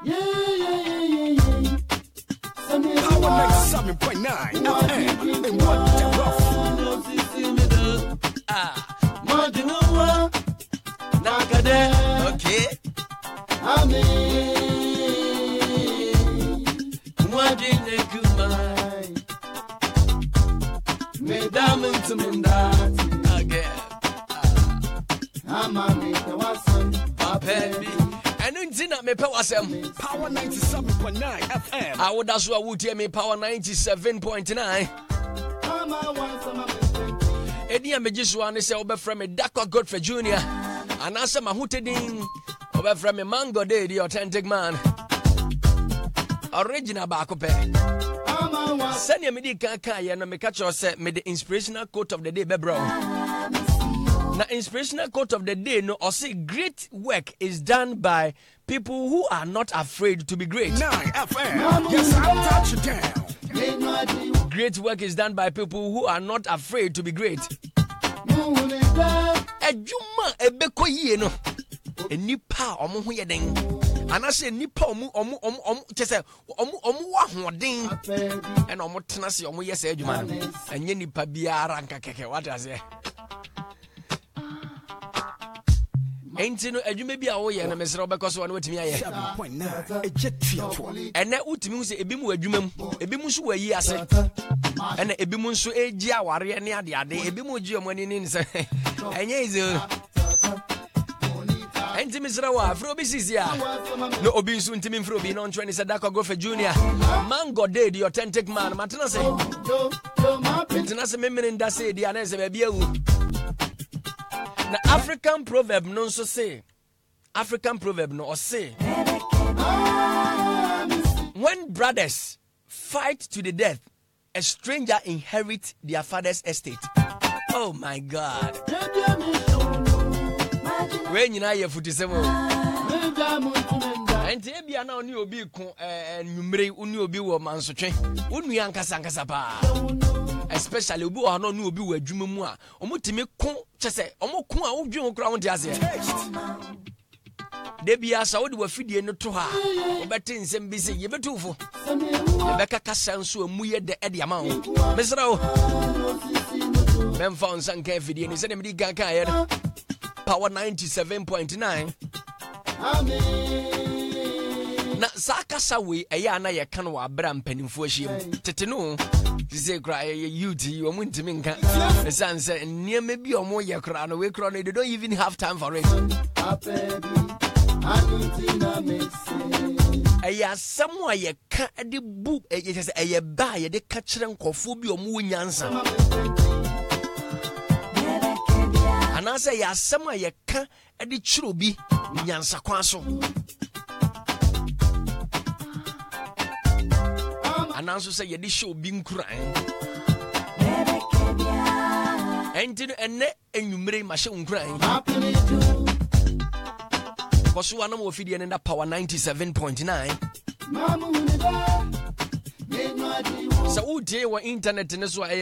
Power 97.9 FM and what the rough. Okay. Power 97.9 FM. I would as well would hear me Power 97.9. Eddie Amejiswan is over from a Dako Godfrey Jr. And as a Mahutedin over from a Mango Day, the authentic man. Original Bakope. Send your medical kaya and me catch yourself me the inspirational quote of the day, bro. Now, inspirational quote of the day, no, or say great work is done by people who are not afraid to be great. 9 FM. Yes, I'll touch it down. Great work is done by people who are not afraid to be great. Ejuma ebeko yie no. Enipa omo ho yeden. Anase nipa omo chese omo wa hoden. E na omo tena se omo yesa ejuma no. Enye nipa biara nka keke what does it? Enti no adwuma bi a wo ye na mesere obekọ so na watimi aye 7.9 ejetuafo ene utimi hu se ebi mu adwuma mu ebi mu so wayi ase ene ebi mu so eji aware ne ade ebi mu ji omani ni se enye izo enti mesere wa afro bi sisi a no obi nso ntimi mfro bi no ntwe ni se Dako Godfrey Jr. Mango Day the authentic man matena se memene nda se di anese ba bi awu. The African proverb no so say. African proverb no or say. When brothers fight to the death, a stranger inherits their father's estate. Oh my God. When you know your foot is and Tabia now new be numere uni obi wo mansotwe. Unu yankasa pa. Especially obi wa no nu obi wa adwuma mu a omotime ko chese omokun a wodwe ho kra wonte ase de bia sa wodi wa fidie no to ha obete nsem bi se yebetufo yebeka kasa nso amuye de ede ama wo mesra wo memfa onsan ka fidie ni se ne medi ganka ye Power 97.9 na sakasa we eya na ye kan wa abra mpanimfo ahiem tete no say cry youth you omuntimi nka esanse niam bi omo ye kra no we kra no they don't even have time for it eya samwa ye ka de bu ye say eye ba ye de ka kire nkofo bi omo nyansa anase ya samwa ye ka de kiro bi nyansa kwa so ananso say ye de show bi nkuran enti ene enwumere ma hye nkuran koso ana mo fidie ne na Power 97.9 so udie wa internet ne so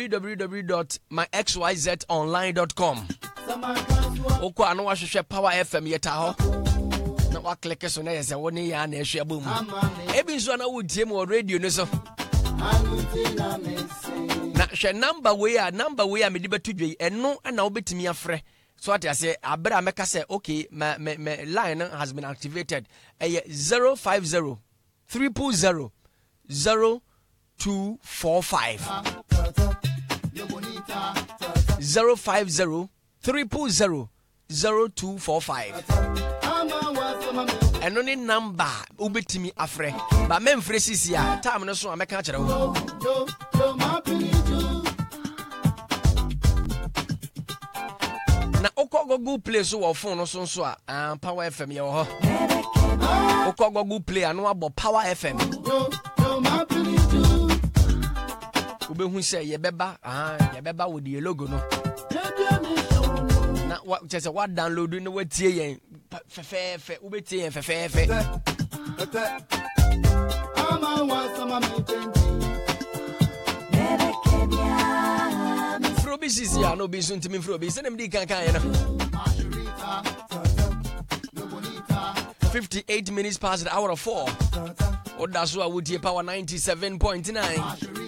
www.myxyzonline.com okwa anu wa hwehwe Power FM yeta ho na wa click so na yese woni ya na ehwe abom ebi so na udie mo radio ne so na hwe number we a me di betudwe eno na obetimi afre so at say abra meka say okay my line has been activated 050 300 0245 050 300 0245 and only number ubetimi afre ba memfre sisi a time no so ameka kire wo na okọ Google Play so wo phone no so a Power FM ye wo ho okọ Google Play anu abo Power FM ubehu se ye beba with the logo no na what just what download no wetie yen fe ubetie yen fe Frobis ya no be suntimi Frobis nem di kan ye no 58 minutes past the hour of 4. What does what would power 97.9?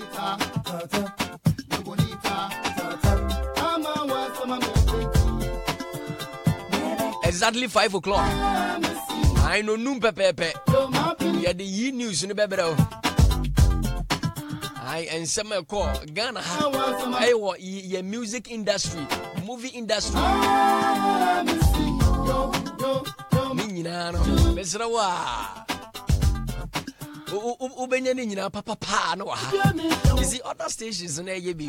Exactly 5 o'clock. I know noon pepe. Yeah, the E news in the baby. I and some call Ghana. I want your music industry, movie industry. Minano, Mesrawa. Ubenyana papa no. You see other stations in a baby.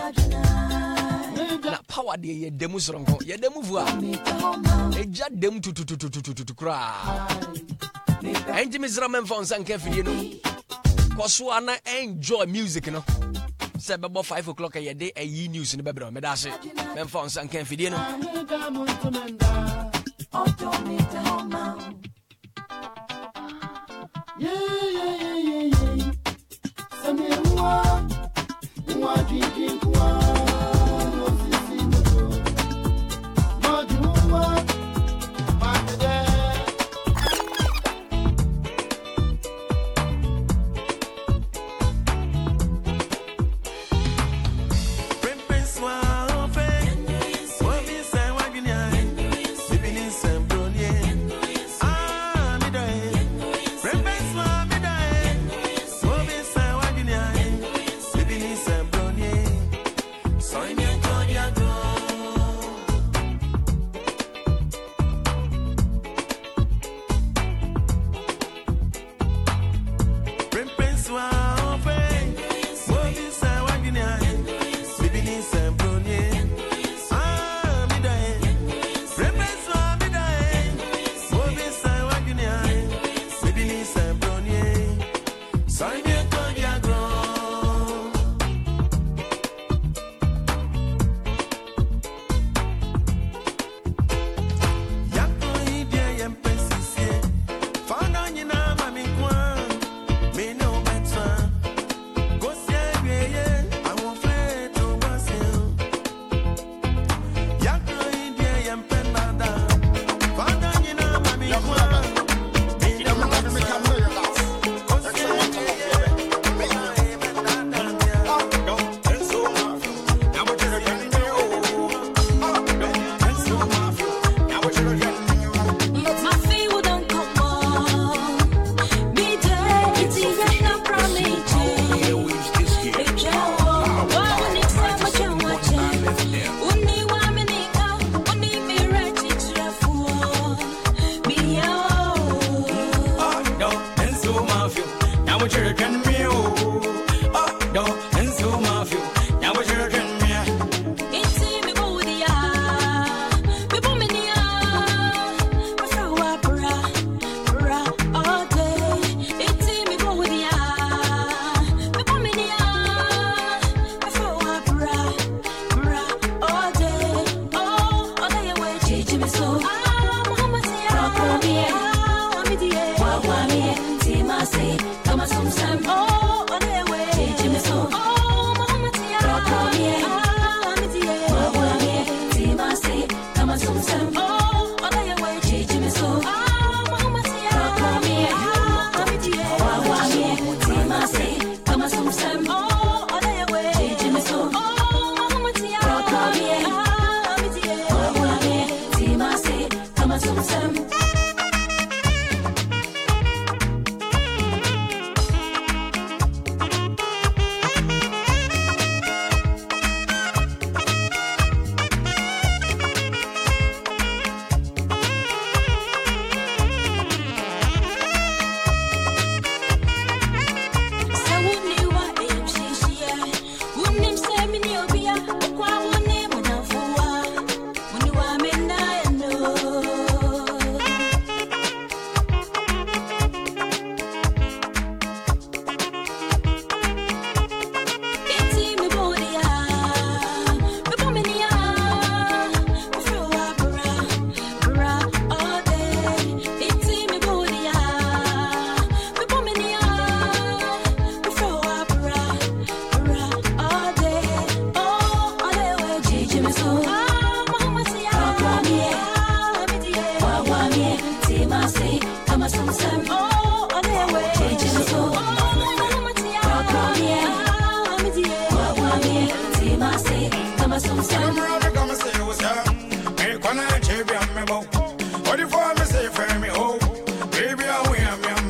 Na power de ye demu srongo ye demu vua e ja demu to cry enti misra men fon san ka fidie no koso ana enjoy music no say bebo 5 o'clock ye dey e news no bebro me da se men fon san ka fidie no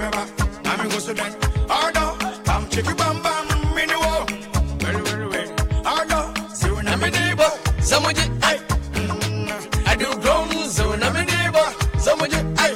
remember. I'm go so then. Oh no, I'm chicky bam bam, mini wo. Very. Oh no, so na me neighbor. Zamuji, ay. I do grown, so na me neighbor. Zamuji, ay.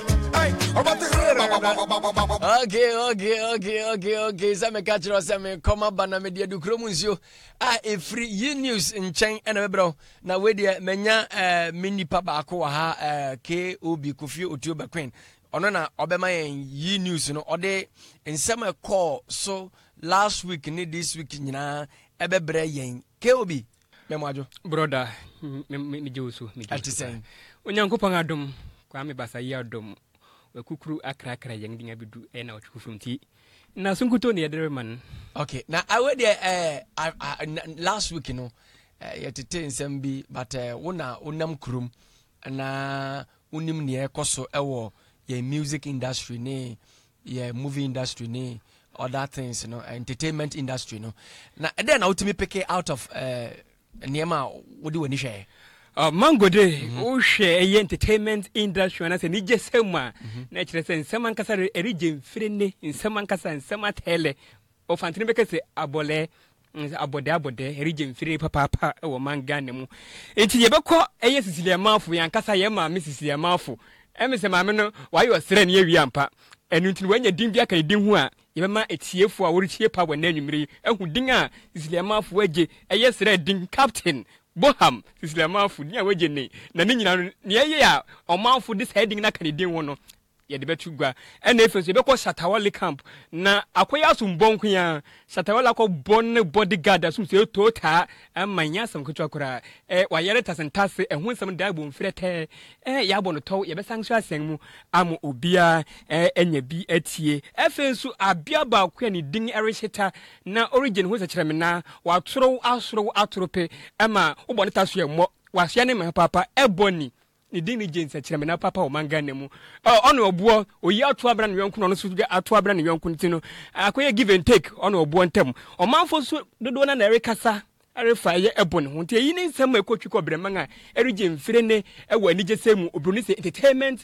Okay. Some catch us some come up and media do chromusio. Free you news in chain and bro. Now with the menya mini papa ha KOB Kofi Otuoba Queen. Onona obema ye news no ode in some call so last week ni this week nyina ebebre yen KOB memwajo brother me josu ati sen onyankopon adom kwa me basa yi adom kukuru akra yang dinga bidu na ochufumti na sunkuto ne yedere man. Okay, now I went there last week, you know, yetete nsem bi but wona unam krum na unim ne ekoso ewo ye music industry ne ye movie industry ne other things, you know, entertainment industry, you know. Now then I ultimately pick it out of niema what do we share? Mango de o share entertainment industry na se ni jesema na kire se nsema nkasa erigem frene nsema nkasa nsema tele o fantini beke se abode erigem frene papa e wo manga ne mu enti ye bekọ eye sisilia mafu yankasa ye ma sisilia mafu emese ma me no wa yo sere ne wi ampa enu ntini wanya din bia kan din hu a ye be ma etiefu a wori tie pa wa na anwumiri ehu din a sisilia mafu age eye sere din captain Boham, Sislamafu, near Wajene, Nanina, near ya, or Manfu this heading na Canadian one. Yet the Betugua, and if you because Satawali camp, na Aquayasum Bonquia, Satawala born bodyguard as soon as you told her, and my yasam Kuchakura, Wayaretas and Tasse, and when some dabum frete, Yabon to Yabasang Sang, Amu Ubia, and ye be etie, Efensu Abiaba Quenny Ding Erisheta, na origin was a tremina, while throw outrope, Emma, Ubonitasia, was your name, Papa, Ebony. Ni dini jense chirame na papa o manga nemu ono obuo oyi atu abra na yonku no so atu abra na yonku ntino akoye give and take ono obuo ntem o manfo so dodo na rekasa arefa ye ebon ho nti yi ni nsem ekotwi ko breman a erige mfire ne ewa ni jesemu obroni se entertainment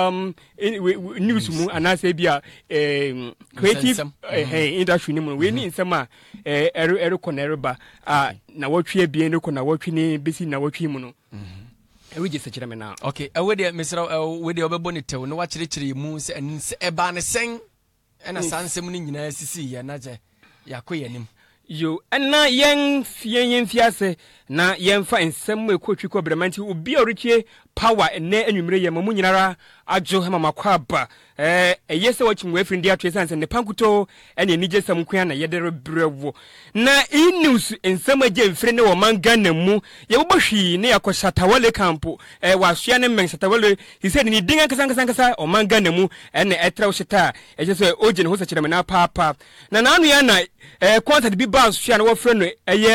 news mu anase bia creative industry ni mu we ni nsem a ereko na ereba na wotwe bia ne ko na wotwe ni besi na wotwe mu no we just say now. Okay, we dey Mr. we dey obeboni tew no wa chire mu se eba ne sen na sansem ni nyina sisi ya na je yakoye nim yo na yen fiase na yen fa ensem ekotwi ko bremanti obi orike power na anwumire ye mamu nyinara ajo hema makwaba yese wachim we frindi atwe sanse ne pankuto ene ni jesam kwan na yedere brewo na news ensem aje mfire ne wo manga na mu ye bohwi ne yakọ Shatawale camp wasua ne men Shatawale he said ni dinga kasa o manga na mu ene etrawo shita yese oje ne ho sachire me na papa na nanu ya na concert bi ba sua na wo frɛ no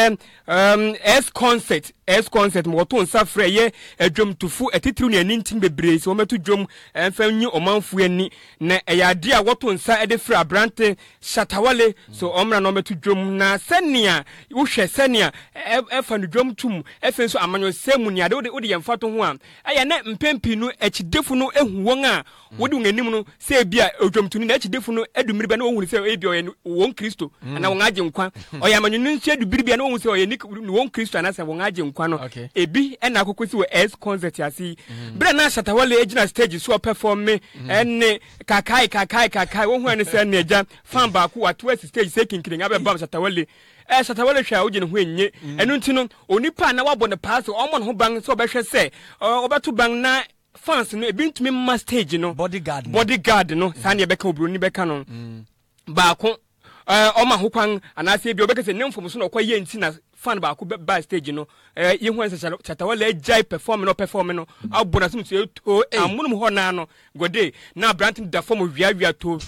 S concert mo to nsa frɛ ye adwom tufu etitru ne anintim bebre so meto dwom emfa nyi omanfu ani na eyade a woto nsa ede frɛ abrante Shatawale so omra no meto dwom na senia wo hwɛ senia efa no dwom tum efe so amanyo semu ni ade wode yemfato ho a aya na mpempi no echidefu no ehu won a wode nganim no se bia odwom tuni na echidefu no edumiri ba na wohuru se ebia oye won Kristo na won agye nkwa oya amanyo nsi edubiri bia na wohuru se oye ni won Kristo na se won agye nkwa no ebi na akokosi wo S concert asi bra na Shatawale ejina stage so perform me enne kakai wo hu ene se na eja fan ba ko wato stage se kinkirin abeba Shatawale Shatawale hwa oje ne ho enye enu ntino onipa na wabɔ ne pass omo ne ho ban so obehwe se obeto ban na fans no ebi ntumi ma stage no bodyguard no sa na ebeka obroni beka no ba ko oma ho kwan anase bi obeka se nemfom so na okwaye nti na fan ba ko ba stage no ye hu anse Shatawale jai perform no abona sum se to amunum ho na no gode na brand da form wia to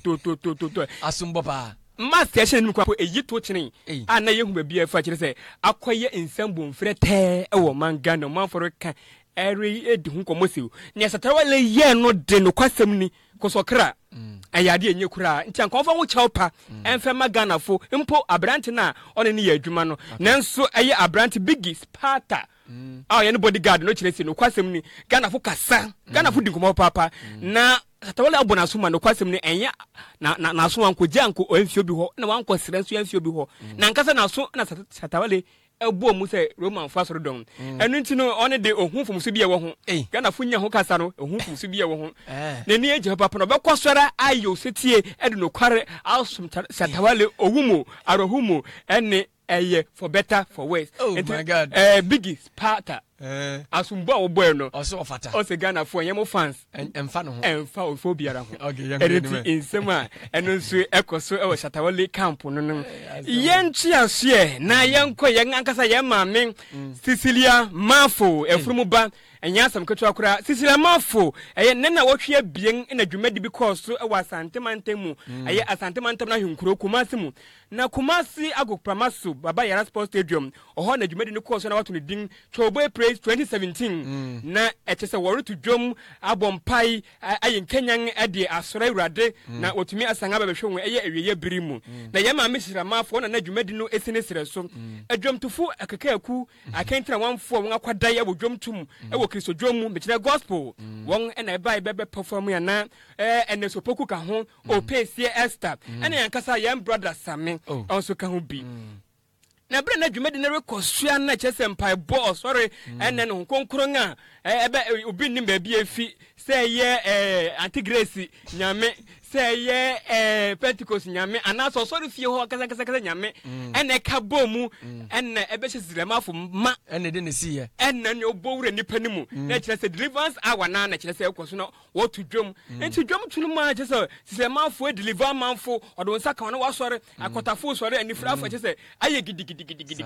asumbo pa master station ni kwa eyi to chene ana ye hu ba bia fa kire se akoye ensambo mfre te ewo manga no manforo ka eri edi hu komosi ne Shatawale ye no de no kwasem ni kosokra ayade enye kura nti ankonfa wo chawpa enfa magana fo mpo abrante na one ne ya adwuma no nanso eye abrante big Sparta ye no bodyguard no kire se no kwasem ni Ghana fo kasa Ghana fo dinkomo papa na Satawale abona suma no kwasem ne enya na so anko janko onfio bi ho na wanko sere so anfio bi ho na nkasa na so na Satawale ebu mu se Roman fasoro don enu nti no one de ohunfum so bi e wo ho Ghana funya ho kasa no ohunfum so bi e wo ho na ni eje papa no be kwasora ayo setie e de no kware awsum Satawale owumu arohumu ene eye for better for worse. Oh my God. Biggie Sparta. Asumbo obo no. Also ofata. O se Ghana fo yemo fans. Emfa no ho. Emfa ofo biara ho. Okay, Editi insema eno nso ekoso e wo Shatawale camp no no. Yenti aso na yenko yen ankasa yen maame Cecilia Mafo efrumu ba enya asam ketu akura Cecilia Mafo ne na wohwe abien na dwumadi bi course e wa Asantemantam eye Asantemantam na hwenkuro Kumasi mu na Kumasi agopramaso baba Yara Sports Stadium oho na dwumadi ne course na wato ne din Choboy Praise 2017 na etese woro to dwom abompai ayen Kenyan ade asora urade na otumi asanga babehwe eye ewiye birimu na yema Cecilia Mafo na dwumadi no esine sere so adwomtufo akakaku akentra wanfo won akwadai e wodwomtum e Kristo dwomu be gospel won na e bai bebe perform ya na ene sopoku ka ho o pesie Esther ene yankasa yam brother Same also ka ho bi na bre na dwumadi na rekosua na chese mpai boss sorry ene no konkron a ebe obi nim ba bi afi say ye anti grace nyame say ye Pentecost nyame anaso sorry fie ho kasa nyame ene ka bomu ene ebe Cecilia ma ene de ne siye ene ne obowure nipa nimu na chese deliverance hour na chese ekoso no what to dwom enti dwom tunu ma chese Cecilia Mafo deliver manfo odo nsa ka no wasore akotafo sore anifrafo chese aye gidi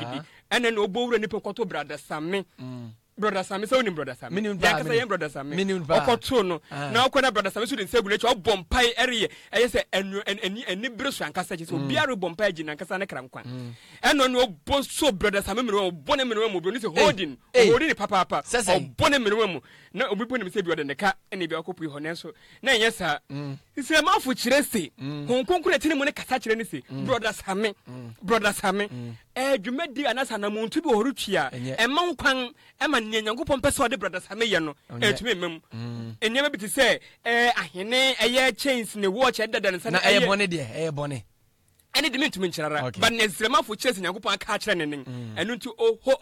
ene ne obowure nipa koto brother Same brother Same so ni brother Same ya kasa yen brother Same okoto no na okona brother Same so den segule cho bompai ere eye se eni breso ankasa che so biaro bompai gi na ankasa na krankwan eno no oboso brother Same me no obone me no mu bro ni se holding ni papa obone me no mu na obipo ni se bi ode ne ka ene bi akopu ho ne so na enye sa Cecilia Mafo kire se honkonkure tini mu ne kasa kire ni se brother Same dwumadi anasa na muntu bi horutwia emma nkwan ema ne Nyankopon pese ode brother Same ye no etumi mem enyema bi te se ahene eye chains ne watch edada ne sana eye bone de eye bone ene de mentumi nkyerara but ne Cecilia Mafo chese Nyankopon aka kire ne nen enu nti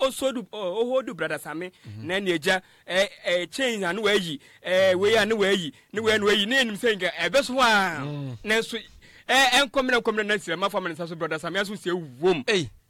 ohodu brother Same na ne eja chains anu wayi we anu wayi ne we anu wayi ne enim se nka ebeso a na so enkomre na Cecilia Mafo amene so brother Same aso se wom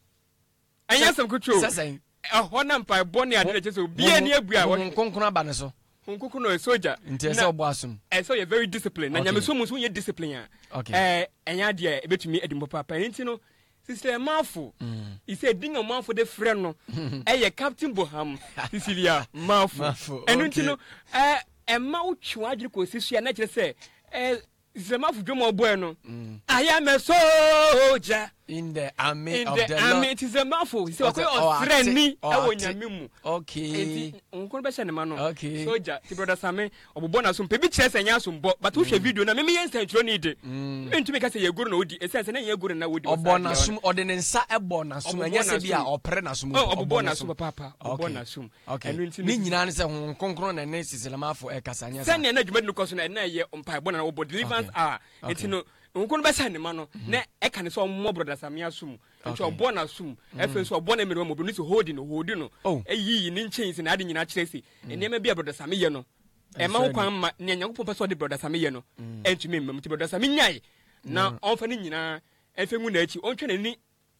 anya sam kutwo hona mpa boni ade che so bia ni abua won konkon aba ne so konkon no soldier nti ese obo asum so you very disciplined na nyame so mu so ye discipline enya de ebetumi edimbo papa nti no Cecilia Mafo ise dinga Mafo de frɛ no eye Captain Boham Cecilia Mafo enu nti no emma utwa adwere ko sisua na kire se Cecilia Mafo dwomo boy no I am a soldier in the army of the Lord. It is a mouthful. He said, "Friendly, I will nyamimu." Okay. Unko be shane ma no. Okay. Soldier, ti brother Same, obobo na so mpe bi kire se nya so mbo, but wo hwe video na me yen sentro ni de. Ntumi ka se ye guru na odi, esense na ye guru na odi. Obo na sum, ode ne nsa ebo na sum, anya se bia opere na sum. Obobo na sum papa, obobo na sum. Ni nyina ne se honkonkron na ne Cecilia Mafo e kasa anya. Se na na dwuma no koso na na ye mpa bo na obo deliverance etino unko be shane ma no na e ka ne so mo brother Same asum. Nti obo na sum efe so obo na mere mo ni so holding no eyi ni chains na ade nyina kire se enema bia brother Same ye no e ma ho kwan ma ne Nyankopon pese ode brother Same ye no entumi mmam ti brother Same nyai na onfa ni nyina efe ngu na achi ontwe nani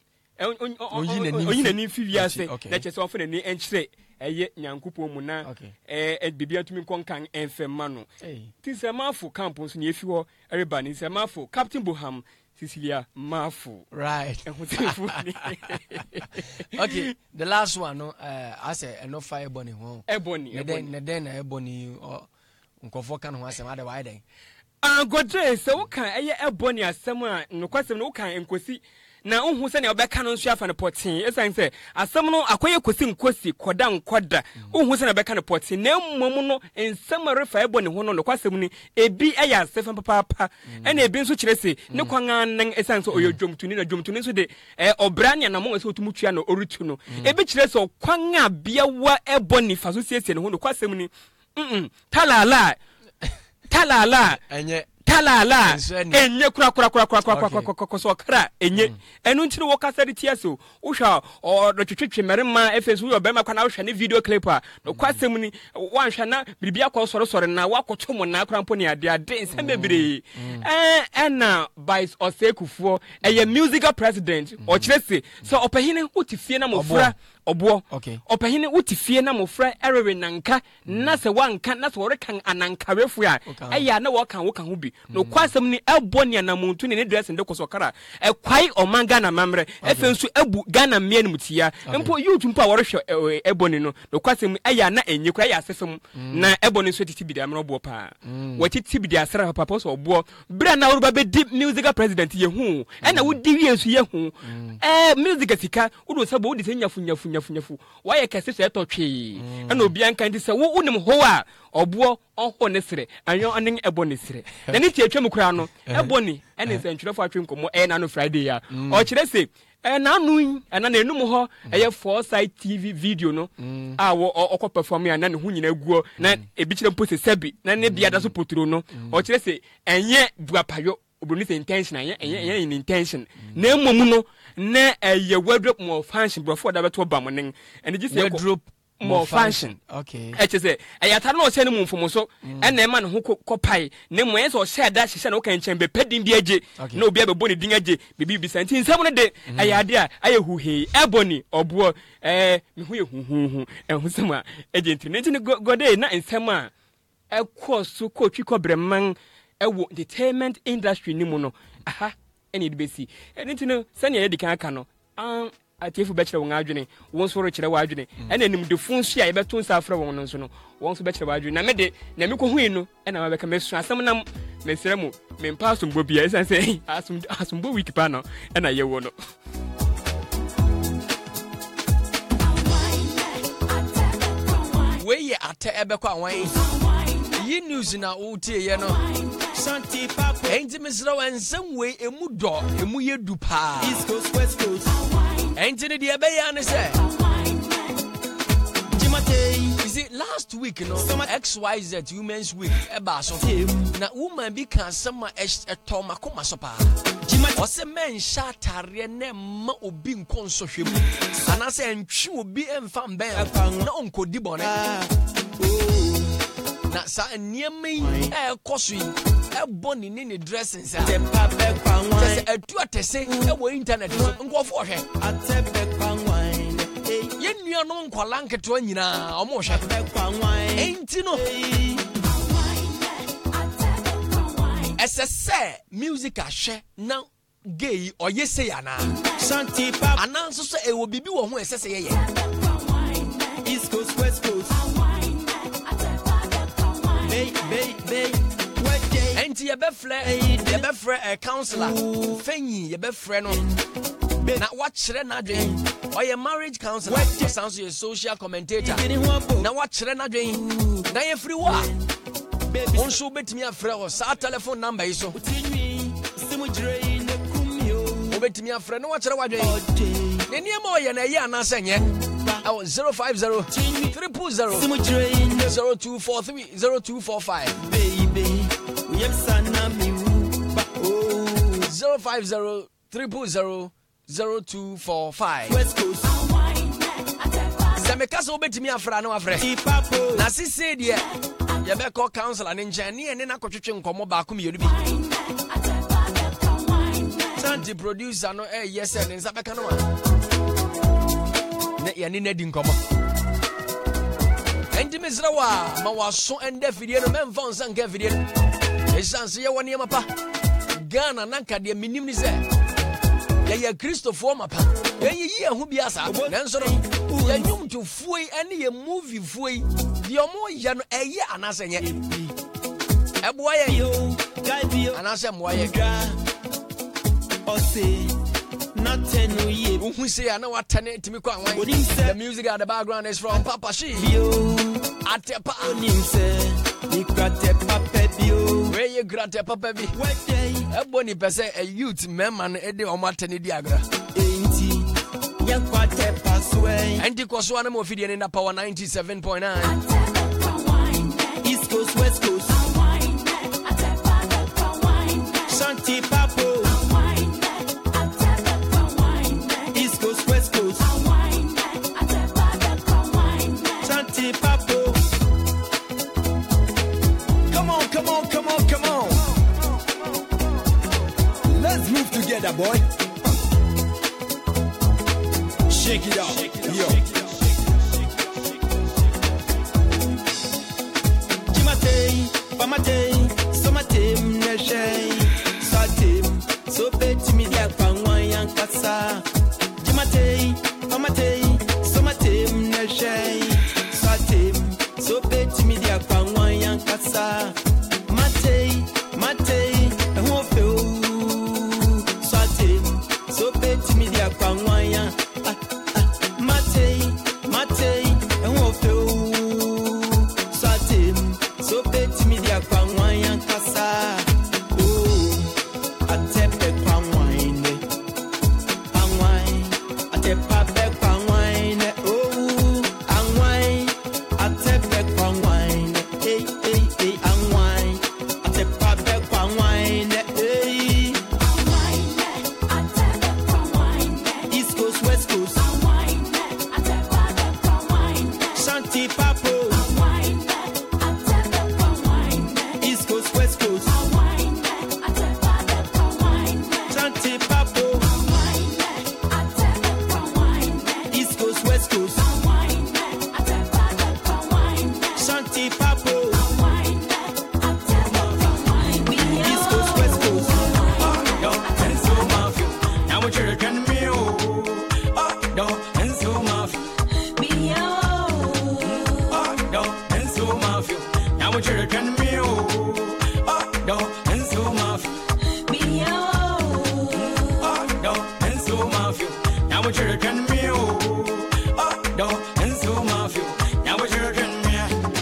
onyi nani fi wiase na chese onfa nani enchire eye Nyankopon mu na bibia tumi konkan enfema no ti Cecilia Mafo camp nso ne efi ho ereba ni Cecilia Mafo Captain Boham Cecilia Mafo. Right. Okay, the last one, no, I say no fire bunny home. Ebony. Then ebony or unkofo kan ho asem ade why then. Godre se wo kan eye ebony asem a no kwasem no kan enkosi na unhu se na obeka no nso afa ne potin esan se asem no akoye kosi nkosi koda nkoda unhu se na obeka ne potin na mmom no ensem refa ebony ho no kwasem ni ebi eya sefa papa ena ebi nso kire se ne kwan nan esan se oyodwomtuni na dwomtuni nso de obrania na mo se otumtua no orutu no ebi kire se kwan a biawa ebony fa so siesie ne ho no kwasem ni talala talala enye talala enye kura so kra enye enu ntiri wo kasa de tiaso wo hwa o do twetwe merema efesu wo be makwa na wo hwa ne video clip a no kwasem ni wan hwa na bibia ko soro na wakoto mo na krampo ne ade nsem bebre na vice osekufuo eye musical president o kirese so opahine utifie na mofra obo opahine utifie na mofra erewe nanka na se wanka na se worekan anankarefu a eya na wo kan ho bi no kwasem ni eboni na muntu ne dress ndeko sokara kwai omanga na mamre efensu ebu Ghana mie no mutia mpo youth mpo worehwe eboni no kwasem eya na enye kwa ya asefem na eboni so titi bidi amro bo pa watiti bidi asra papa so obo bra na woruba be deep musical president ye hu na wodi wiesu ye hu music sika wodo sabo wodi se nyafu waye kase se etotwe na obi anka ndi se wo unim ho a obo oho ne sere anyo anen eboni sere na ni tie twem kura no eboni ene se ntwerefo atwe nkomo na no Friday ya o kire se na anu na enum ho eye Foresight TV video no a wo okọ perform ya na ne hu nyina guo na ebikire mpo se sebi na ne bia da so poturo no o kire se enye buapayo obroni se intention enye in intention na emom no na eye wardrobe more function before da beto ba monen ene gi se wardrobe more function okay say ayata no se ne mumfom so ena ema ne ho kopai ne mo yenso share da hye na wo kan chembe pedin bi age na obi abebo ne din age bibi bi santi nsam ne de ayade a ayehu he eboni obo me hu yehu ehusema agent ne gode na nsam a ekoso kotwi kobreman ewo entertainment industry ni mu no aha eni de besi eni sani ye dikan aka no atiefu be kire won adwene won so ro kire wa adwene ena nim de funsu a ye beto nsa afra won no so no won so be kire wa adwene na me de na me ko hui no ena ma be ka mesu asem na mesere mu me mpa asombo bia esan se asombo week pa no ena ye wo no we ye ate ebe kwa wan yi news na utie ye no Santi Papa enti misra wansam we emu do emu ye du pa East Coast West Coast enti ne de be ya ne se you see last week XYZ Women's Week eba so na woman bi kan sama eto makoma so pa o se men shatare ne ma obi nkonso hwemu ana se ntwe obi emfa mben na onkodi bone na sa niemi ekoso yi eboni ni dressing sa se etu atese e wo internet so nkofo hwe ye nua no nkwala nketo nyina omo hwe enti no SSC music ahwe na gay oyese ya na Santi Papa ananso so e wo bibi wo ho SSC ye East Coast West Coast Bay enti ye be frɛ a counselor fenyi ye be frɛ no na wachire na dwen oye marriage counselor sounds you a social commentator na wachire na dwen na ye free wa on so betimi afrɛ o sa telephone number yi so obetimi afrɛ no wachire wa dwen ne niam oye na ye anase nye 050 300 0243 0245 baby we am sana mi 050 300 0245 West Coast Semekasa obetimi afra na wafre na sisi de ye be call counselor ne nchen ne na kotwetwe nkomo ba ko mienu bi the producer no yes and nsa beka no ne ya ni nadi nkomo endi mesra wa ma waso ende fidie no memfa nsa nka fidie esanse ye woni mapa Ghana nanka de minim ni se ya Christopher mapa yi ahu bi asa nanso no ya nyum to fuoi ene ye movie fuoi de omo ya no eye anase nye eboa ye anase moa ye ose nothing no ye who say na watane timi kwa wan the music at the background is from Papa She atepa onimse ikratepa pebio where you gratepa pebi eboni pese a youth man e de omo atane di agra enti yakwatepa sway enti koso na mo fidie na Power 97.9 East Coast West Coast Shanti Papo. East Coast, West Coast. Shanti Papo. Come on, come on, come on, come on. Let's move together, boy. Shake it out, yo. Jimatei, pamatei, somatem, nejei, swatim, so beti media pangwayan kasa. Jimatei, pamatei, somatem, nejei, swatim, so beti media pangwayan kasa. Matei, matei, ehofeu, swatim, so beti media pangwayan. Matei, and wofeu, Swatim, so bet me the Aquawayan Casa. Oh, I tap the Pangwine, I tap the Pangwine, oh, Angwine, I tap the Pangwine, Angwine, I tap the Pangwine, East Coast, West Coast. Shanti Papo. East Coast, West Coast. Shanti Papo. East Coast, West Coast. Shanti Papo. East Coast, West Coast. Yo, and so mafia. Now we're children, me, oh, yo, and so mafia. And so mafia. Now we're children, me, oh, yo, and so mafia. Yo, and so mafia. Now we're children, me, oh, yo, and so mafia. Now we're children, me.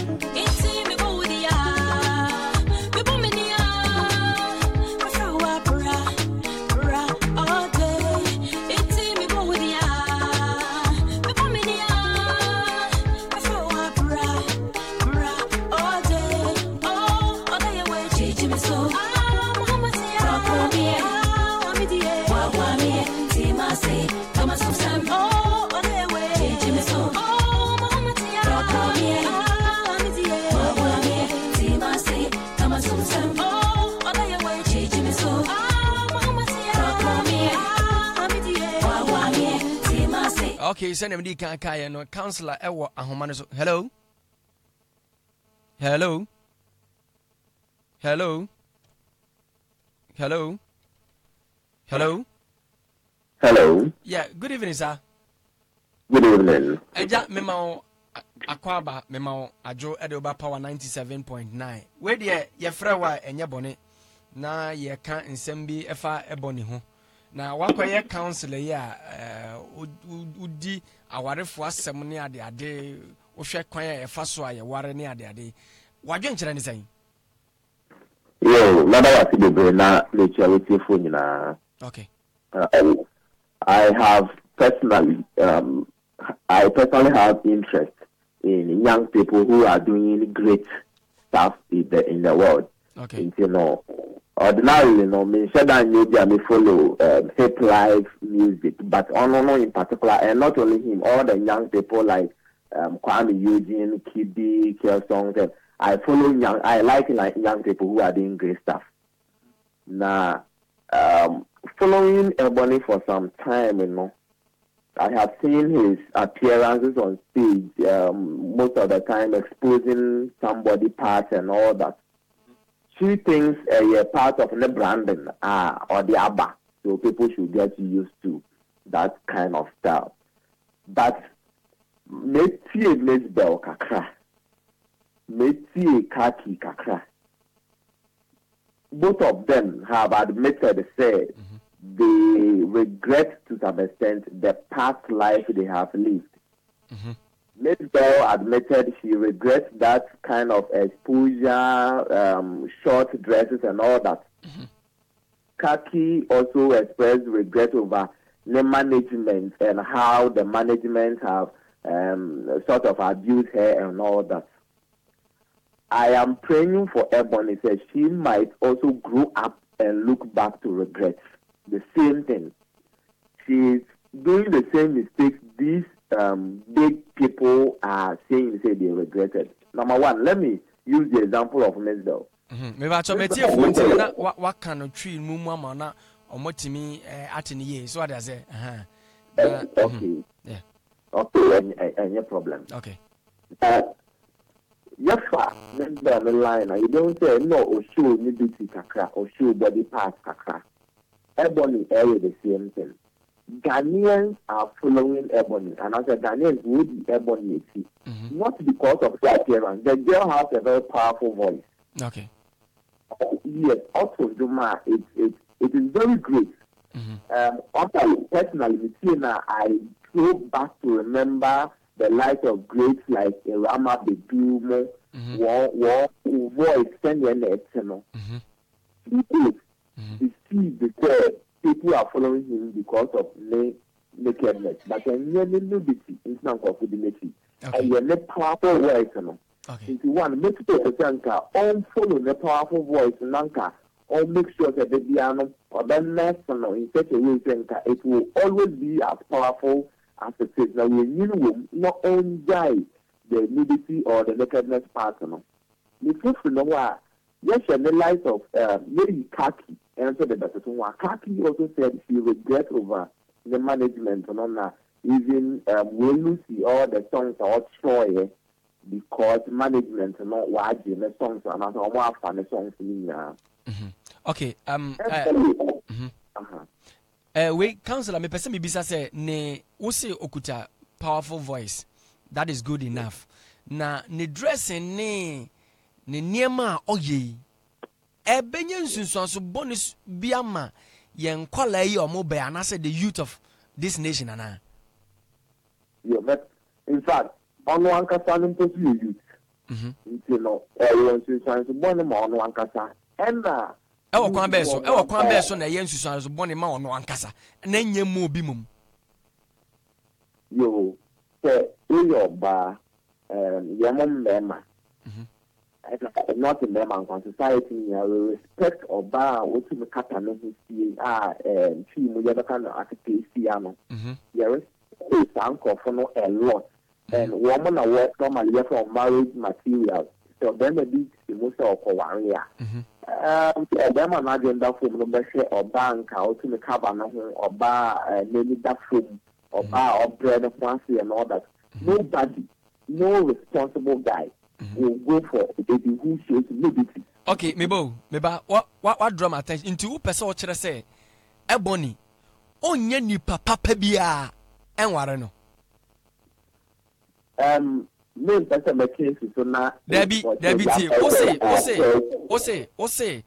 Okay, send him the kaya no counselor ewo ahoma so. Hello. Hello. Hello. Hello. Hello. Hello. Yeah, good evening, sir. Good evening. Eja mema akwaba mema ajo edoba power 97.9. We de ye frɛ wa enye bone na ye ka nsɛm bi efa ebone ho. Na wakoye counselor ya udi awarefo asɛm ne ade wo hwɛ kwan ya efa so aye ware ne ade wadwen kyerɛ ne sɛn. Yo, nada wasi bebe na lechi aweti fo nyina. Okay. I personally have interest in young people who are doing great stuff in the world. Okay. You know, ordinarily, me said that me follow hip life music, but no in particular, and not only him, all the young people like Kwame Eugene, Kidi, Kelsong. I like young people who are doing great stuff. Now, following Ebony for some time, I have seen his appearances on stage most of the time exposing somebody parts and all that. Two things are part of the branding or the ABBA, so people should get used to that kind of style. But Metie Mesbel Kakra, Metie Kaki Kakra, both of them have admitted, said, they regret to some extent the past life they have lived. Miss Bell admitted she regrets that kind of exposure, short dresses and all that. Kaki also expressed regret over the management and how the management have sort of abused her and all that. I am praying for Ebony, says she might also grow up and look back to regret. The same thing. She's doing the same mistakes these big people are saying they regretted. Number one, let me use the example of Miss Bell. Maybe I told me what kind of tree mumma or what to me at in years. What I say? Okay. Yeah. Okay, and your problem. Okay. Yes, remember the line. You don't say no or show nudity kakra or show body parts kakra. Ebony area the same thing. Ghanaians are following Ebony, and as a Ghanaians would be Ebony, not because of their appearance. The girl has a very powerful voice. Okay. Yes, also Juma, it is very great. Also, personally, I go back to remember the life of greats like Rama Bedumo, voice, you see the people are following him because of nakedness, but nudity is not confidentiality. And you're not powerful voice, If you want to make people follow the powerful voice, or make sure that the piano or the next in such a way that it will always be as powerful as it is. Now, we not only the nudity or the nakedness part. The truth is, yes, the life of Lady Kaki answered the better one. Kaki also said she regret over the management and even when Lucy all the songs are Troy because management and not watching the songs and not more fun the songs in Okay. Wait, Councillor, me person me bisa say ne usi okuta powerful voice. That is good enough. Na ne dressing ne niema oye. Ebenye nsunsuanso bonus biama yen kwala yi omo be anase the youth of this nation ana. Yeah, but in fact, on one kasa no to youth. You know, nsunsuanso bonus ma on one kasa. And ewo kwan be so na yen nsunsuanso bonus ma on one kasa. Na nyem mo bi mum. Yo, say your ba yamon bema. Not in them and society, we respect or bar what you cut and see tree kind of piano. Yes, it's uncle for no a lot. And woman are work normally from marriage materials. So then the beach most of Korea. Them an agenda from the best or bank out to the cabin or bar maybe that food or bar or bread of fancy and all that. Nobody, no responsible guy will go for a baby who shows nudity. Okay, meba, what draw my attention into who person what say Ebony onye ni papa bia enware no. No person my case so na Debbie say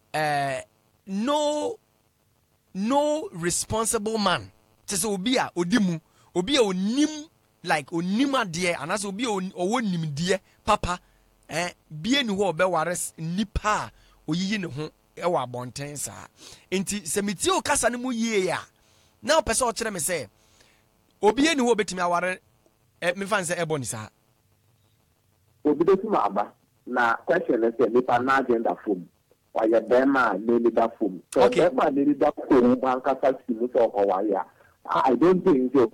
no responsible man. Say obi a odimu obi a onim like onima de anas obi owo nim de papa bie ni ho obewares nipa oyiyi ne ho e wa abonten sa enti semiti o kasa ne mu yie ya na opese o kire me say obi ni ho betimi aware me fan say Ebony sa obi de tuma aba na question is say nipa na agenda form why your bema need that form so bema need that form ban kasa simu so ko wa ya I don't think so.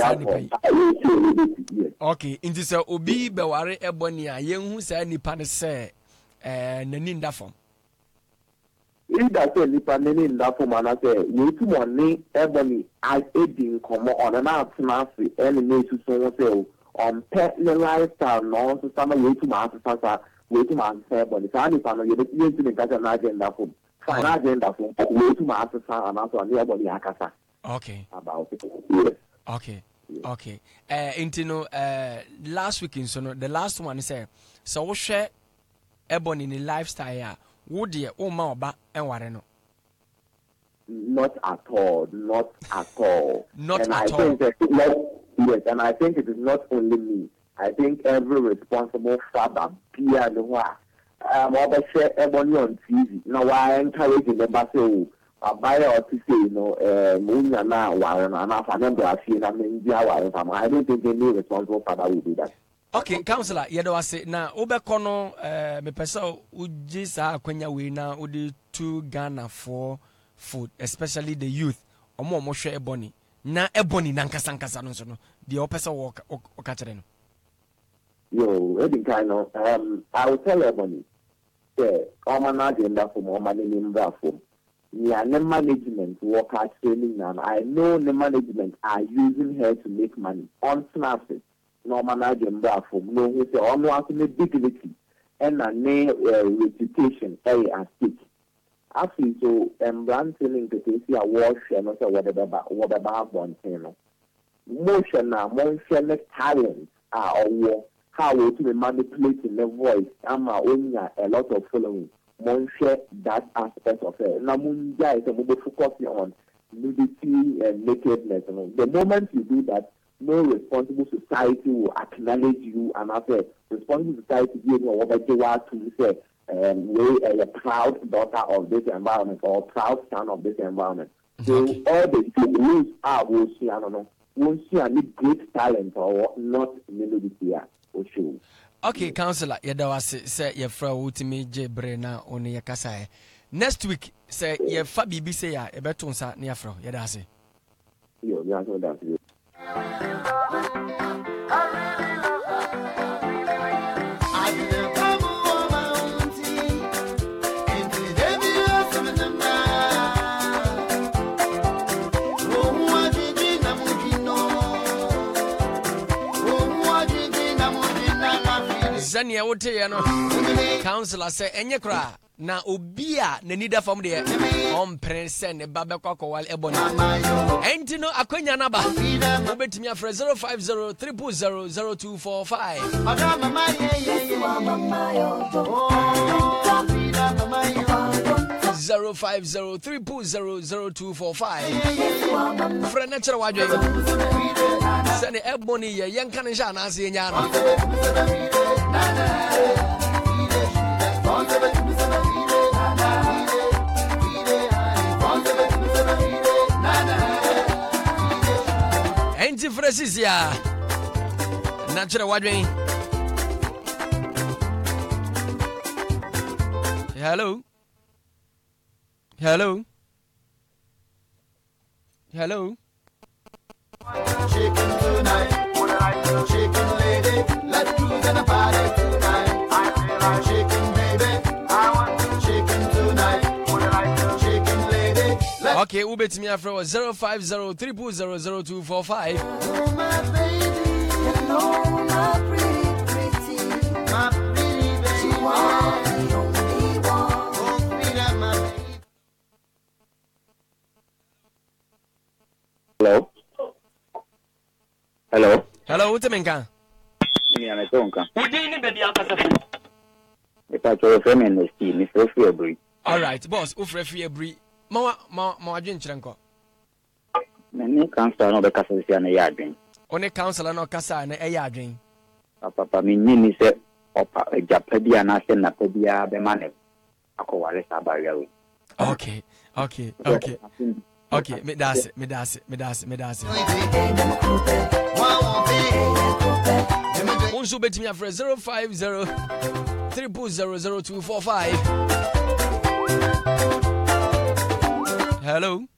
Okay, in this obi beware Ebony a yenhu sa nipa ne se nani nda form. If that say nipa nani nda form and I say we too money Ebony I edin come on and out na say any me to so say on personal lifestyle no so some way to ma so we to ma say Ebony sa nipa no you dey to make that na agenda form. Fine agenda form we to ma so and also on Ebony akasa. Okay. About it. Yes. Okay. Okay. Last week in the last one say so we share Ebony in the lifestyle. Would ye ma oba enware no? Not at all. Not at all. Not and at I all. Think yes, and I think it is not only me. I think every responsible father, Pierre Noir, share Ebony on TV. Now I encourage the Basel. Buy or to say, Munya now, and I don't think any responsible father will do that. Okay, counselor, yedo ase na obekọ no me pesa uji sa akwanya we na odi to Ghana for food, especially the youth. Omo hwe ebony. Na ebony na nkasa no so no. The opesa wo ka kire no. Yo, every kind of I will tell everybody. Yeah, all my agenda for more money in for. Yeah, the management work hard training and I know the management are using her to make money on Snapchat. No agenda for no who say almost a dignity and a name reputation at stake. Actually, so brand training to see a wash and also whatever one thing. Motion now, motion talent or how to be manipulating the voice. I'm only a lot of following. Mon share that aspect of it. Now, guys, I'm focusing on nudity and nakedness. The moment you do that, no responsible society will acknowledge you. And after responsible society, you know what you want to say. We are a proud daughter of this environment or proud son of this environment. So all the rules are will see. I don't know. Won't see any great talent or not nudity or show. Okay, counselor, yada wase say ye fra wutimi jebre na oni ye kasa. Next week say ye fa bibi say ya e beto nsa na afro yada ase. Yo, ya so that. Zania wote ya no counselor say enye kra na obia na nida fam de on prince ne baba kwakowal ebony enti no akwanya naba obetimi afre 0503000245 0503000245 friend natural wadwe sene ebony ye yanka ne sha na ase nya no Enti Francisca Natural Wadwin. Hello. Chicken tonight, chicken lady, let's cruise in the party tonight. I feel like chicken baby, I want chicken tonight, chicken lady. Okay, ubet me after 0503000245. Oh my baby, hello my pretty, my pretty baby, you are the only one. Oh, sweet my baby. Hello, utemenka. Ni anatonka. Udi ni baby akasa. Ipatro feminist ni free every. All right, boss, free every. Ma adwen chirenko. Many council no be kasa sia na yadwen. One counselor no kasa na eya adwen. Papa mi ni se opa japadi ana se na pabia be mane. Akowale sabaria we. Okay. Okay, me das. Also bet me after 0503000245. Hello.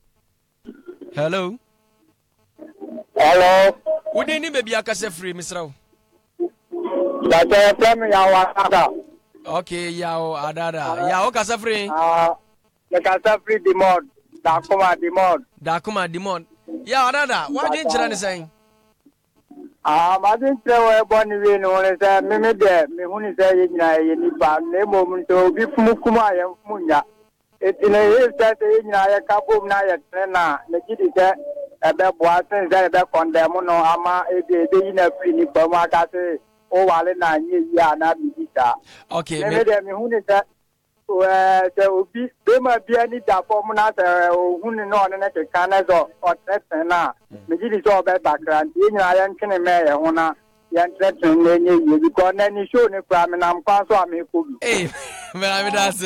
We didn't baby akase free Mr. That's from ya Okay, yao adada. Yao kasa free. The kasa free demon. Dakuma demon. Ya adada. Why didn't you saying? I didn't say we born we no say me there me hu ni say yina yini ba na mom to bi fumukuma ya munya etine ye say yina ya kabom na ya trena na gidi say ebe boasen say ebe condemn no ama ebe yina free ni ba ma ka say o wale na nyi ya na bibita. Okay, me there me hu ni say the obi be ma bia ni da form na say o hu ni no na ke kana zo o trena me gidi so be background yina ya nkene me ye hu na yan threaten nenye you because any show ni kwa me nam kwa so am ko bi eh me das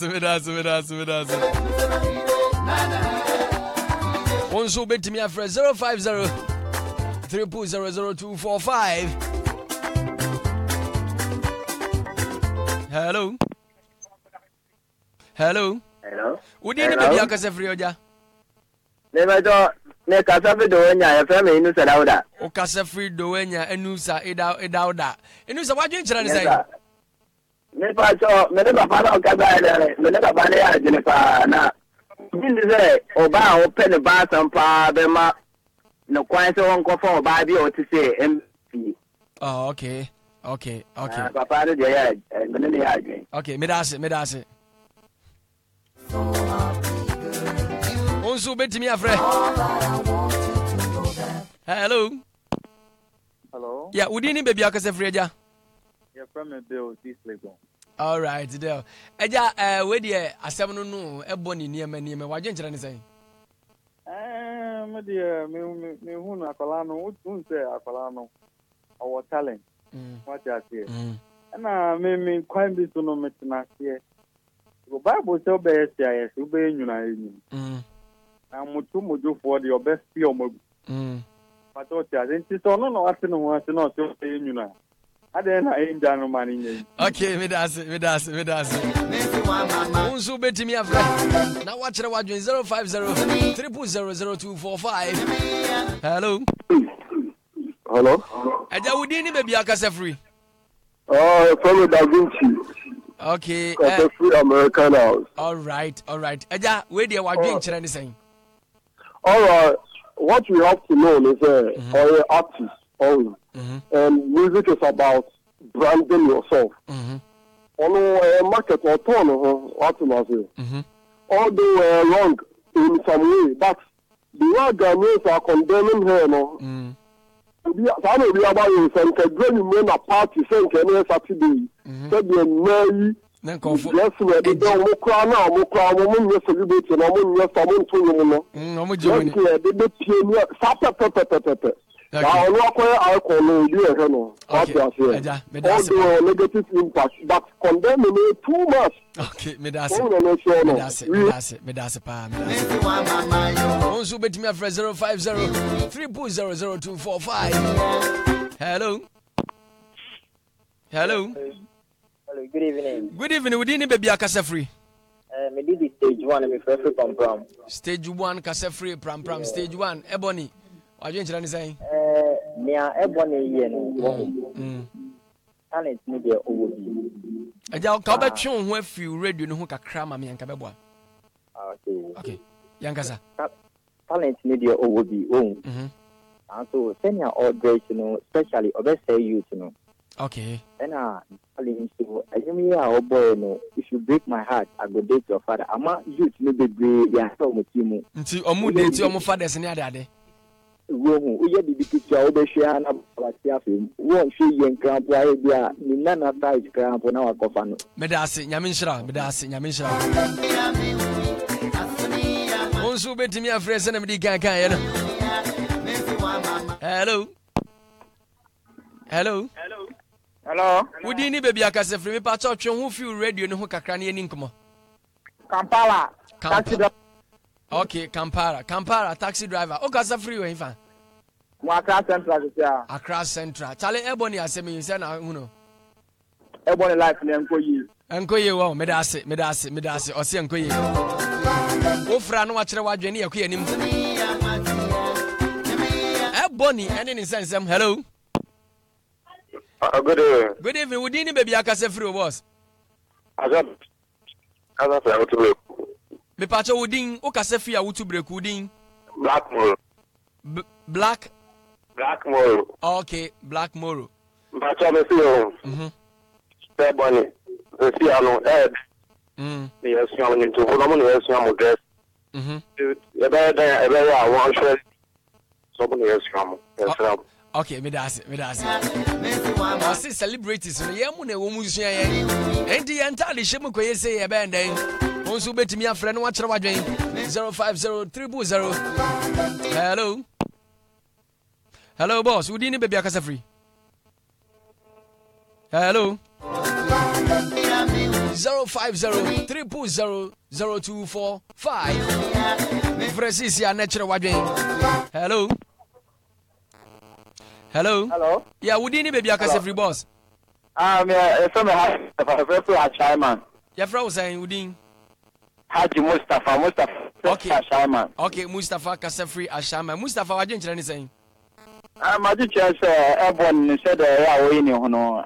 onso betimi afre 0503000245 Hello. Hello. Hello. Udi ni baby akase free oja. Never do. Ne kasa fi do nya ya fa me inu sa dauda. O kasa free do nya enusa edauda. Enusa wadwen kira ni say. Me pa cho me ne papa na kasa ele. Me ne papa ne ya jine pa na. Bindi say oba o pe ne ba sampa be ma no kwan se won ko fo oba bi o ti say MP. Oh, okay. Papa ne de ya me ne ya jine. Okay, me dase. Onsu betimi afre. Hello. Yeah, udini baby akase freja. Yeah, from a bill this label. All right, there. Eja we dey asem no eboni niema waje nkyere ne say. Me dey me hu na akola no un say akola no our talent. What you say? Na me kwan bi so no metina here. The Bible say be yes we be nyuna enyi. Na mutu mojofo dey obesti omogu. But what you say so no ase no ase no so be nyuna. Ade na enja no mani nyi. Okay, me dase. Unsu betimi afre. Na wachire wadwen 050 3000245. Hello. Eja udini baby akase free. From Da Vinci. Okay. Free American House. All right. Eja we dey wadwen kire ne say. All right. What we have to know is or artist always. And music is about branding yourself. Market or turn what you say. Although wrong in some way, but the way Ghanaians are condemning her, no. We about you and can bring a party saying can Saturday. Said the Mary. Yes, we don't crown now, Mokra, yes, celebrate, and I'm yes, someone to you. No, I call you, also negative impact, but condemning it too much. Okay, me that's pa. Also bet me for 050 3000245. Hello. Hello, good evening. Good evening. We didn't baby akasa free. Me did the stage 1 me free pram. Stage 1 kasa free pram. Stage 1 Ebony. Waje nchira ni say? Nia Ebony ye no. Talent ni de owo bi. Eja ka obetwe ho afi radio no ho kakra ma me yanka beboa. Okay. Yankasa. Talent ni de owo bi o. And so senior orders no especially obese youth no. Okay. And so I boy no, if you break my heart, I go date your father. Ama youth no be ya so mutimu. Nti omu date omu fathers ni ade. Wo ye bibi picture obehia na bati afem. Wo hwe ye nkrampo aye bia ni nana size krampo na wakofa no. Medase nyame nshira. Onsu betimi afrese na medi kan ye no. Hello. Wudi ni baby akase free me pa cha otwe ho feel radio ne ho kakra ne ani nkomo. Kampala. Okay, Kampala taxi driver. O kasa free we fa. Mo Accra Central ya. Accra Central. Chale Ebony asemi yin se na hu no. Ebony life na enkoye wo me da ase o se enkoye. O fra no wa kire wa dwene yakoye anim. Ebony ene ni sensem. Hello. Good evening. Would you baby akase free boss? Asa fa wutu break. Me pacha wudin o kase free wutu break wudin. Blackmore. Okay, Blackmore. Pacha me see o. Ebony. Me see anu yes you am into no money yes you am dress. E be ya one shirt. So money yes you am. Yes. Okay, me das. I see celebrities no yemu na wo musu yan. Enti yentale shemu koye say ye ben den. Onsu betimi afre no wa kire wadwen 050300. Hello boss, we didn't baby akasa free. Hello. 0503000245. Francis ya na kire wadwen. Hello. Hello. Yeah, we didn't baby akase free boss. From a Chairman. Yɛfrɛ wo sɛn wodin? Haji Mustafa Okay. Chairman. Okay, Mustafa Kasafri Ashama. Mustafa wagye nkyerɛ ne sɛn? My teacher said, everyone said, I win you know,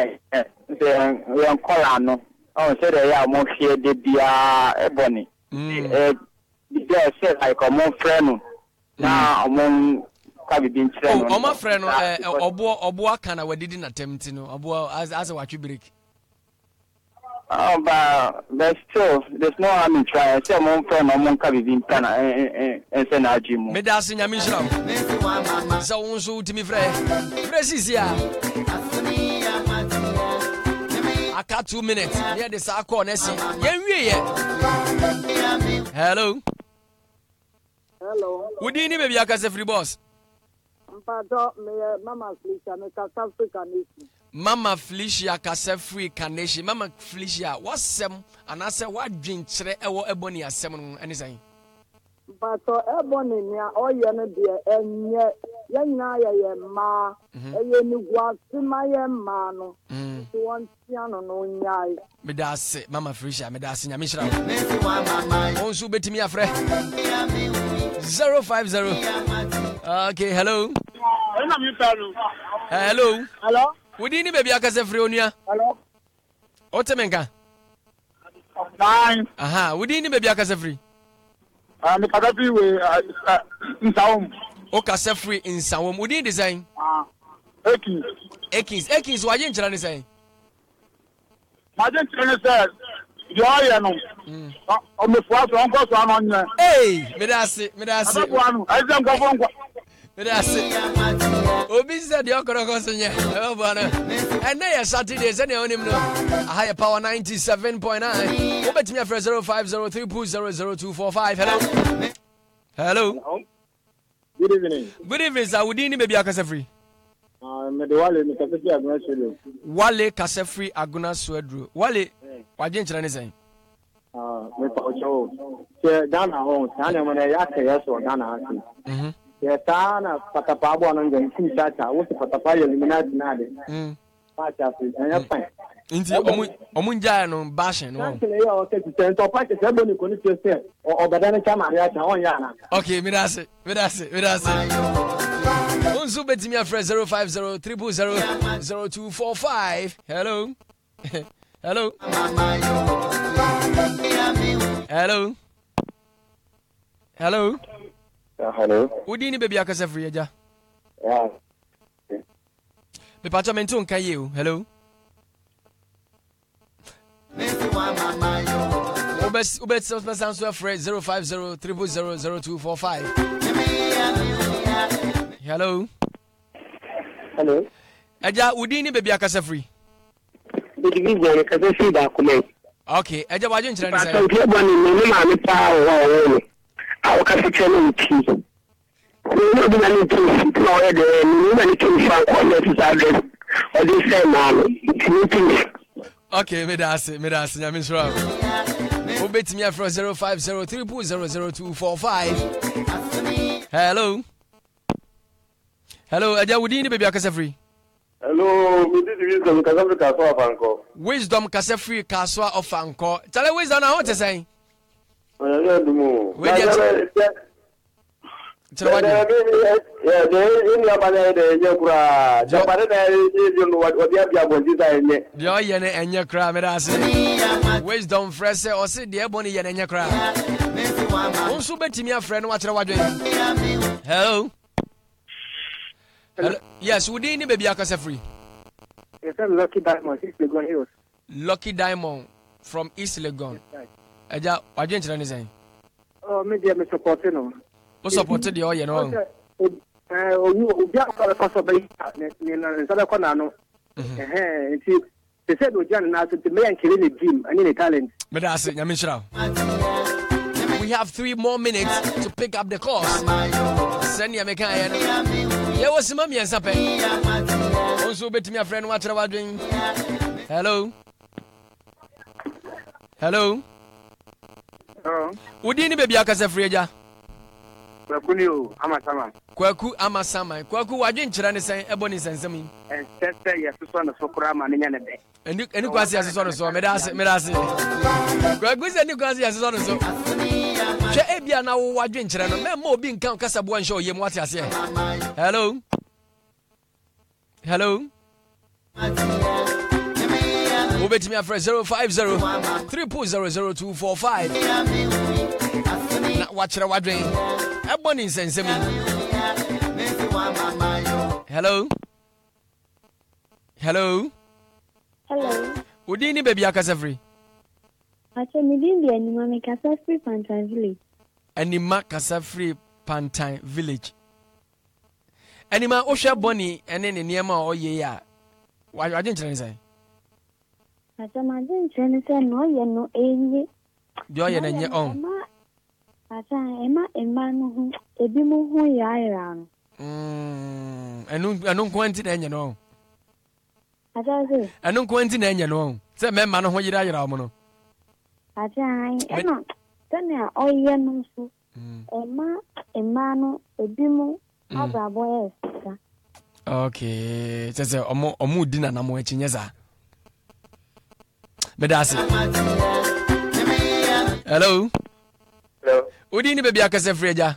Colano. Oh, said, I more here, the Ebony. They said, like a more friend. Now, among Cabin Train. Oh, my friend, Oboa Kana, we didn't attempt, you know, Oboa as a watch you break. Oh, but still, there's no harm in trying. I say, among friend, among Cabin Tana and Sen Ajim. Medas in Yamisha. So, also to me, Fred. Precia. I got 2 minutes. Yeah, the Sarko Nessie. Hello. Hello. Would you need maybe a free boss? Mama Felicia Casafree Carnation. Mama Felicia, what's some? And I said, what drink ewo ebony as seven anything? But ebony near all your dear and yet, Yanaya ma, a yenugua, my man, one piano no yai. Medas, Mama Felicia, Medas in Yamisha. Also, bet me a friend 050. Okay, hello. Hello. Hello. Would you need maybe a Casafree? Hello. Otemenka. Fine. Aha, would you need maybe a Casafree? The Kadafi in town. O Casafree in Sawam. Would you design? Ekins, why didn't you say? My gentleman said, you are no. On the first one, on you. Hey, Medasi. I don't go on. Medasi. Obi said you're going to go to and they Saturdays, and you know, a higher power 97.9. Over to me for 0503 Hello. Good evening. Good evening, sir. Would you need maybe a Casafree? Wale Casafree Aguna Swedru. Wale, why didn't you say? Dana home, Sana when I asked yes or Dana. Yes, Sana, Patapabo and then Kinshasa, what's the Patapaya Illuminati Nadi? Patches, and you're fine. Into Omunja no bashing. Actually, okay, to send to Patches, everybody couldn't just say, or Badana Chamaria, on Yana. Okay, Midasi. Also, bet me a friend 050 0245. Hello. Hello. Hello. Hello. Hello. Would you need baby a Casafree? Yeah. The Pachamento can you? Hello. Ubet sounds to a friend 050 0245. Hello. Hello. Aja, would you need baby a Casafree? Okay, Aja, why didn't you say? Our capital tea. We know the money to employ the money to find qualities or the same okay, Medasi, I'm in trouble. Obey me from 050 0245. Hello. Hello, Aja, would you need baby a Casafree? Hello, this is Wisdom Casafree Kaswa of Anko. Wisdom Casafree Kaswa of Anko. Tell her wisdom now what to say. Wisdom fresh or say dear Bonnie and your cry. Also, bet me a friend, watch what you're doing. Hello. Yes, would you need baby a Casafree? Yes, I'm Lucky Diamond, East Legon Hills. Lucky Diamond from East Legon. Aja, why didn't you say? Oh, maybe I'm supporting. Who supported the oil? No. You got a possibility in South Conano. They said, we're now to me and killing the dream. I need a talent. But that's it, we have 3 more minutes to pick up the course. Send your mechanic. There was some mommy and something. Also, bet me a friend, what you are doing. Hello. Hello. Would you need baby a Casafree? Kwaku Amasama. Kwaku Amasama. Kwaku wadwen kyerɛ ne sɛn ɛbɔ ne nsɛnsɛm yi. Sɛ yɛsosɔ no so koraa ma ne nya ne dɛ. Ɛni kwasi asosɔ no so medase. Kwaku sɛ ni kwasi asosɔ no so. Hwɛ ebia na wo wadwen kyerɛ no mɛmma obi nka kasa boa nhyɛ oyem wate ase. Hello. Obetimi afre 050-3000245. Na wachira wadwen. Eboni nsensemi. Hello. Udini baby akasa free. Acha midindi anima me kasa free Pantai Village. Anima kasa free Pantai Village. Anima ohwa boni ene ne niema oye ya. Wadwen kyerɛ nsɛn. Acha madin kyerɛ sɛ no ye no enye. Dio ye na nye on. Acha ema no ho ebi mu ho ya ayra no. Enu kwanti na enye no. Acha se. Enu kwanti na enye no. Sɛ mɛma no ho yira ayra mo no. Acha eno tena oye no so. Ema no ebi mu abrabo yes. Okay, sɛ ɔmo di na mo akyi nyɛ saa. Medase. Hello. Udin ni baby akasa free ja.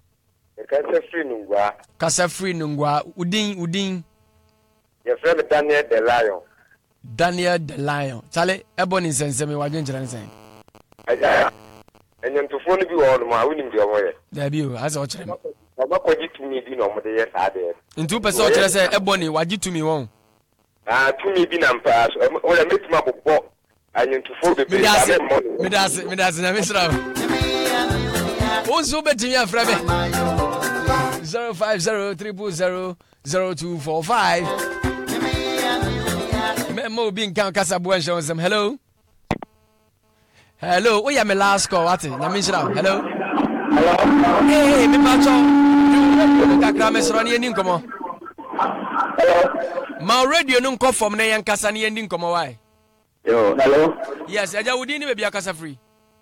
Kasa free nungwa. Udin. Your friend Daniel the Lion. Chale eboni nsensemi wadwen kyerɛ nsen. Aja. Enyem to phone bi wo no ma wonim de omoye. Da bi o, asa o kyerɛ me. Obakoji tumi bi no mo de yes ade. Ntu pese o kyerɛ sɛ eboni wagi tumi won. Tumi bi na mpa so. O le metuma bobɔ. Enyem to phone be. Medase na mesra. Onso betimi afra me. 050-3000245. Memo bi nkan kasa bo enhye onsem. Hello. Oh yeah, my last call. What? Na me shira. Hello. Hey, me pacho. You kakra me sro ne ni nkomo. Ma radio no nko form na yen kasa ne ni nkomo why? Yo, hello. Yes, aja wudi ni be bia kasa free.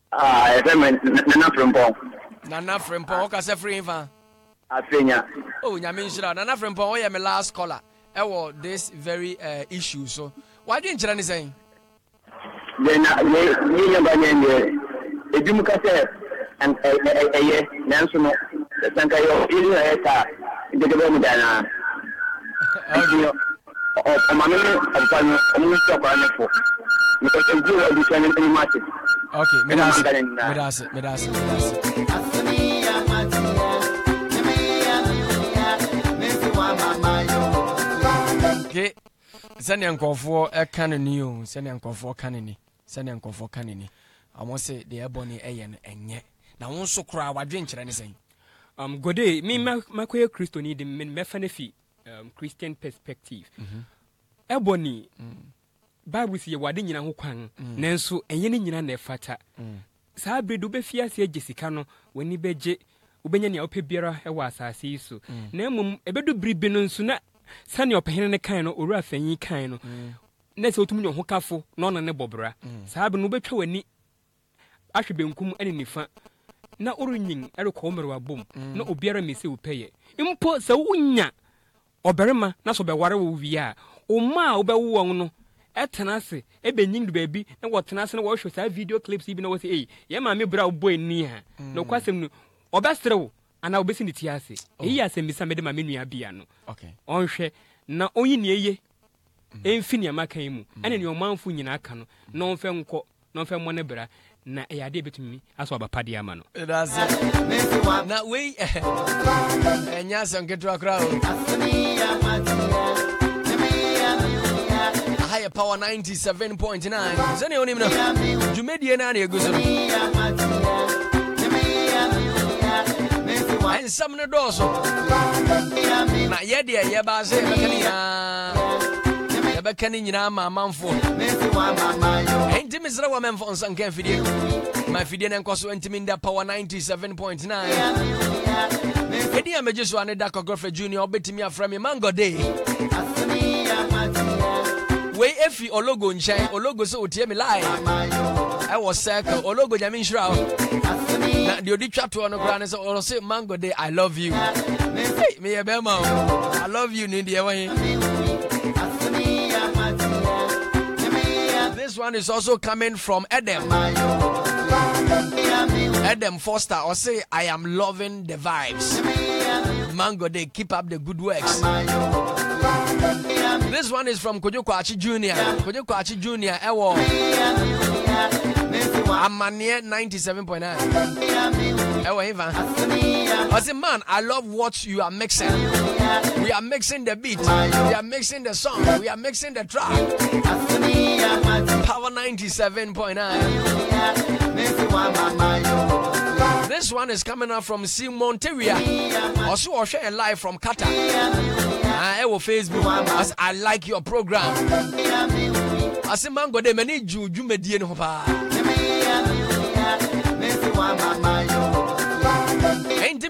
Nana Frempong, o kasa free fa. Afenya. Oh, nyame shira. Nana Frempong, oh yeah, my last caller. This very issue. So, why didn't you say? Then you never educate and national the Sankayo in the government. Okay, medase. Okay, sɛnea nkɔfoɔ ɛka no ni o sɛnea nkɔfoɔ ka no ni ɔmo se deɛ ɛbɔ ne ɛyɛ no ɛnyɛ na wo nso koraa wadwen kyerɛ ne sɛn. Gode me makɔyɛ kristo ni de mɛfa no fi Christian perspective. Ɛbɔ ni Bible si yɛ wade nyina ho kwan nanso ɛnyɛ ne nyina na ɛfata. Saa bere do bɛfi ase agye sika no w'ani bɛgye wobɛnya nea wopɛ biara ɛwɔ asase yi so. Na mmom ɛbɛdo biribi no nso na sani opehene ne kan no owura fanyi kan no na se otumi nyo kafo na ona ne bobra saabe no betwa wani ahwe benkum ane nifa na orunyin erekɔ mmerwa bom na obiara mese wo pɛye impo sɛ wonya oberema na so bɛware wo wia o ma wo bɛwo wɔn no ɛtena ase ebenyin du baabi na wɔtena ase na wɔhwɛ saa video clips bi na wɔse ye ma me bra wo boy ni ha na kwasɛm no obɛsrew ana obesi ne ti ase eyi asɛm bisa mede ma menua bia no ɔnhwɛ na onyi ne eye emfi ne amakan mu ane ne ɔmanfo nyina aka no na ɔmfɛ nkɔ na ɔmfɛ mmɔ ne bra na ɛyade betumi aso abapade ama no na we enya asɛm ketewa kora o higher power 97.9 zene onim no dwumadie na na eguso no and some no doso na yede ye ba se yebekani nyina ma manfo enti misra wa menfo nsan kan fidie ma fidie na nkoso enti nda power 97.9 edi ameje so ane da Kogofe Junior obetimi afra me mango day we efi ologo nchen ologo so otie me live I was circle ologo nyame nshira na the oditwa to no kra ne so or say Mango Day I love you. Hey, me ebema I love you ni de wan. This one is also coming from Adam Foster or say I am loving the vibes. Mango Day, keep up the good works. This one is from Kojo Kwachi Jr. Kojo Kwachi Jr. Ewo Amania 97.9. Ewo Eva. I say, man, I love what you are mixing. We are mixing the beat. We are mixing the song. We are mixing the track. Power 97.9. This one is coming out from Simon Teria. Also, share live from Qatar. I will Facebook. As I like your program. I say, Mango Day, many Juju Median Hopa.